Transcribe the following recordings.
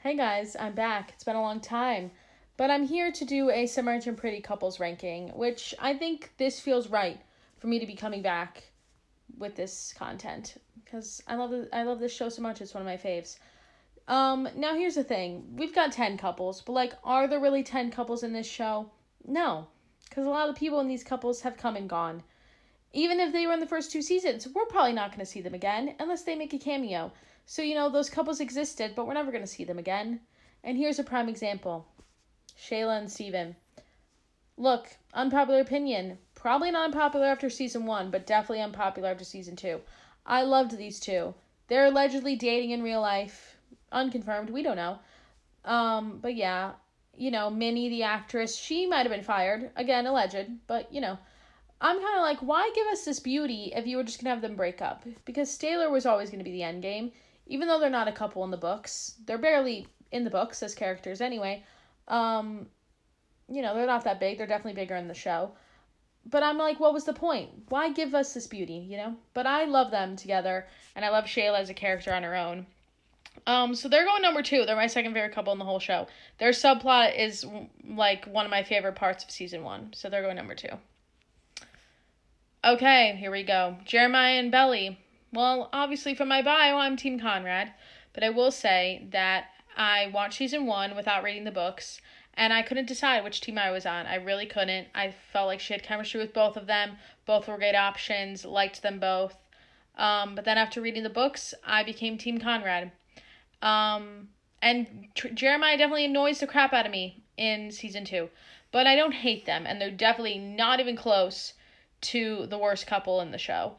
Hey guys, I'm back. It's been a long time. But I'm here to do a Submergent Pretty Couples ranking, which I think this feels right for me to be coming back with this content because I love this show so much. It's one of my faves. Now here's the thing. We've got 10 couples, but like are there really 10 couples in this show? No, cuz a lot of the people in these couples have come and gone. Even if they were in the first two seasons, we're probably not going to see them again unless they make a cameo. So, those couples existed, but we're never going to see them again. And here's a prime example Shayla and Steven. Look, unpopular opinion. Probably not unpopular after season one, but definitely unpopular after season two. I loved these two. They're allegedly dating in real life. Unconfirmed, we don't know. But yeah, Minnie, the actress, she might have been fired. Again, alleged, but I'm kind of like, why give us this beauty if you were just going to have them break up? Because Staylor was always going to be the end game. Even though they're not a couple in the books. They're barely in the books as characters anyway. They're not that big. They're definitely bigger in the show. But I'm like, what was the point? Why give us this beauty? But I love them together. And I love Shayla as a character on her own. So they're going number two. They're my second favorite couple in the whole show. Their subplot is like one of my favorite parts of season one. So they're going number two. Okay, here we go. Jeremiah and Belly. Well, obviously from my bio, I'm Team Conrad, but I will say that I watched season one without reading the books, and I couldn't decide which team I was on. I really couldn't. I felt like she had chemistry with both of them. Both were great options, liked them both. But then after reading the books, I became Team Conrad. And Jeremiah definitely annoys the crap out of me in season two, but I don't hate them, and they're definitely not even close to the worst couple in the show.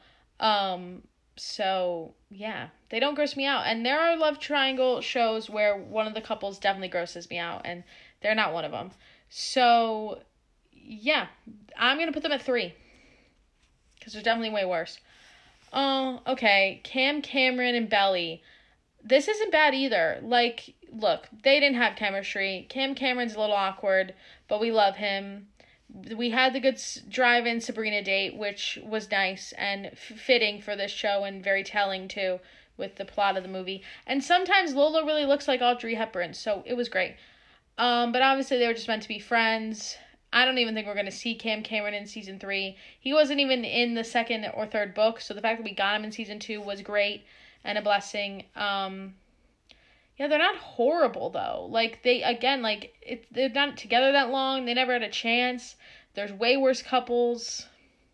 So yeah, they don't gross me out. And there are love triangle shows where one of the couples definitely grosses me out, and they're not one of them. So yeah, I'm gonna put them at 3 because they're definitely way worse. Oh, okay. Cameron, and Belly. This isn't bad either. Like, look, they didn't have chemistry. Cameron's a little awkward, but we love him. We had the good drive-in Sabrina date, which was nice and fitting for this show and very telling too with the plot of the movie. And sometimes Lola really looks like Audrey Hepburn, so it was great. But obviously they were just meant to be friends. I don't even think we're going to see Cameron in season 3. He wasn't even in the second or third book, so the fact that we got him in season 2 was great and a blessing. Yeah, they're not horrible though. Like they're not together that long. They never had a chance. There's way worse couples.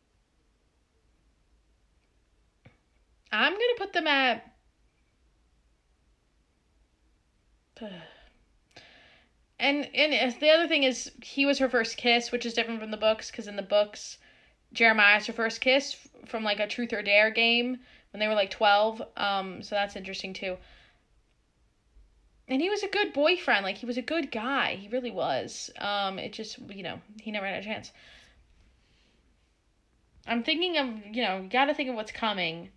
I'm gonna put them at. And the other thing is he was her first kiss, which is different from the books because in the books, Jeremiah's her first kiss from like a truth or dare game when they were like 12. So that's interesting too. And he was a good boyfriend. Like, he was a good guy. He really was. It just, he never had a chance. I'm thinking of, you gotta think of what's coming.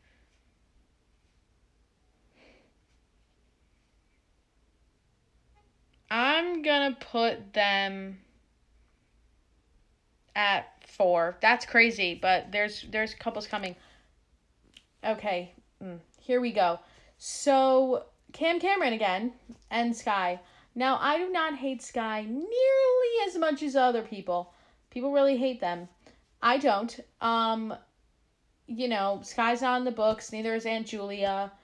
I'm gonna put them at 4. That's crazy, but there's couples coming. Okay, here we go. So, Cameron again, and Sky. Now, I do not hate Sky nearly as much as other people. People really hate them. I don't. Sky's not in the books, neither is Aunt Julia.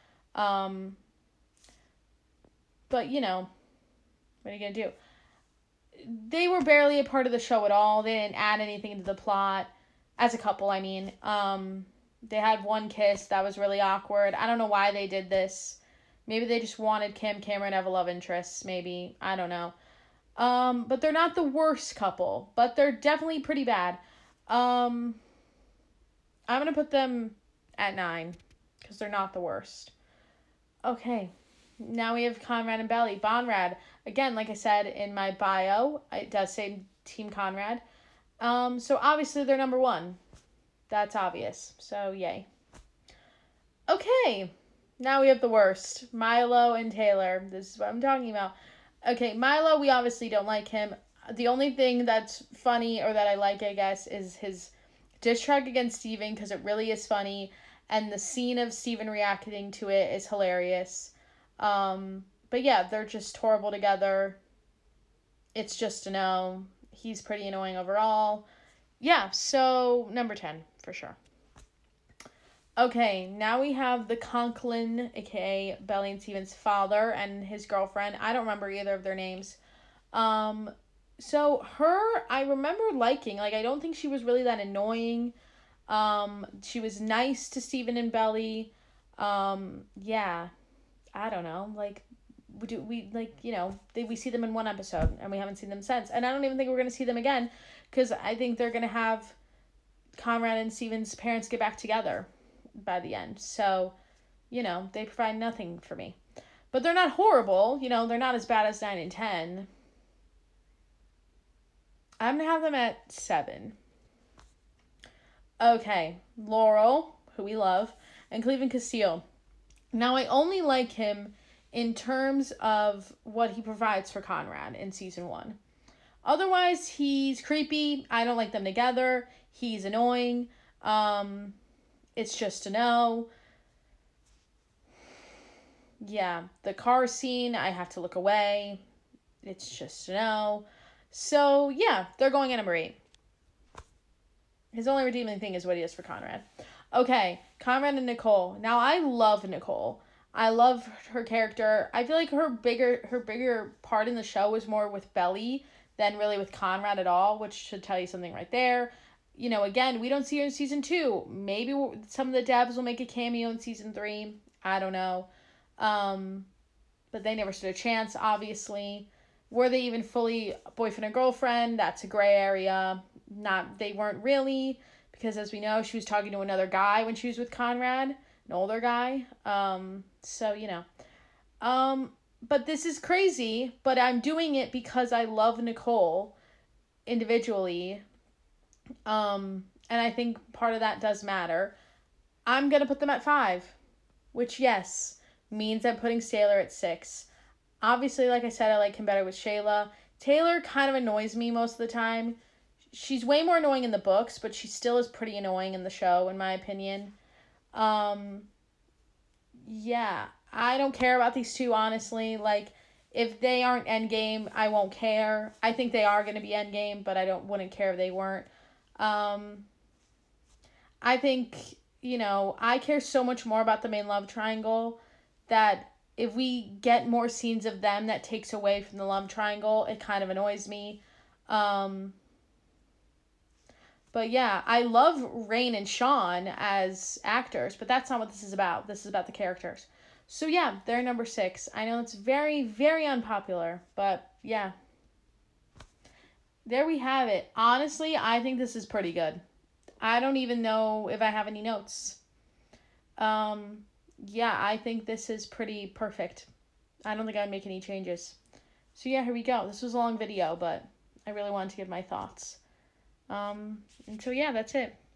But, what are you gonna do? They were barely a part of the show at all. They didn't add anything to the plot. As a couple, I mean. They had one kiss that was really awkward. I don't know why they did this. Maybe they just wanted Cameron to have a love interest. Maybe. I don't know. But they're not the worst couple. But they're definitely pretty bad. I'm going to put them at 9. Because they're not the worst. Okay. Now we have Conrad and Belly. Bonrad. Again, like I said in my bio, it does say Team Conrad. So obviously they're number 1. That's obvious. So, yay. Okay. Now we have the worst. Milo and Taylor. This is what I'm talking about. Okay, Milo, we obviously don't like him. The only thing that's funny, or that I like, I guess, is his diss track against Steven, because it really is funny. And the scene of Steven reacting to it is hilarious. But yeah, they're just horrible together. It's just a no. He's pretty annoying overall. Yeah, so number 10 for sure. Okay, now we have the Conklin, aka Belly and Steven's father, and his girlfriend. I don't remember either of their names. Um, so her, I remember liking. Like, I don't think she was really that annoying. She was nice to Steven and Belly. Yeah, I don't know. Like, we see them in one episode and we haven't seen them since, and I don't even think we're gonna see them again, because I think they're gonna have Conrad and Steven's parents get back together by the end. So, they provide nothing for me. But they're not horrible. They're not as bad as 9 and 10. I'm going to have them at 7. Okay, Laurel, who we love, and Cleveland Castile. Now, I only like him in terms of what he provides for Conrad in season 1. Otherwise, he's creepy. I don't like them together. He's annoying. It's just a no. Yeah, the car scene, I have to look away. It's just a no. So, yeah, they're going at number 8. His only redeeming thing is what he does for Conrad. Okay, Conrad and Nicole. Now, I love Nicole. I love her character. I feel like her bigger part in the show was more with Belly than really with Conrad at all, which should tell you something right there. Again, we don't see her in season 2. Maybe some of the devs will make a cameo in season 3. I don't know. But they never stood a chance, obviously. Were they even fully boyfriend and girlfriend? That's a gray area. They weren't really, because as we know, she was talking to another guy when she was with Conrad, an older guy. So, but this is crazy, but I'm doing it because I love Nicole individually. And I think part of that does matter. I'm going to put them at 5, which, yes, means I'm putting Sailor at 6. Obviously, like I said, I like him better with Shayla. Taylor kind of annoys me most of the time. She's way more annoying in the books, but she still is pretty annoying in the show, in my opinion. Yeah, I don't care about these two, honestly. Like, if they aren't Endgame, I won't care. I think they are going to be Endgame, but wouldn't care if they weren't. I think, I care so much more about the main love triangle that if we get more scenes of them that takes away from the love triangle, it kind of annoys me. But yeah, I love Rain and Sean as actors, but that's not what this is about. This is about the characters. So yeah, they're number 6. I know it's very, very unpopular, but yeah. There we have it. Honestly, I think this is pretty good. I don't even know if I have any notes. Yeah, I think this is pretty perfect. I don't think I'd make any changes. So yeah, here we go. This was a long video, but I really wanted to give my thoughts. And so yeah, that's it.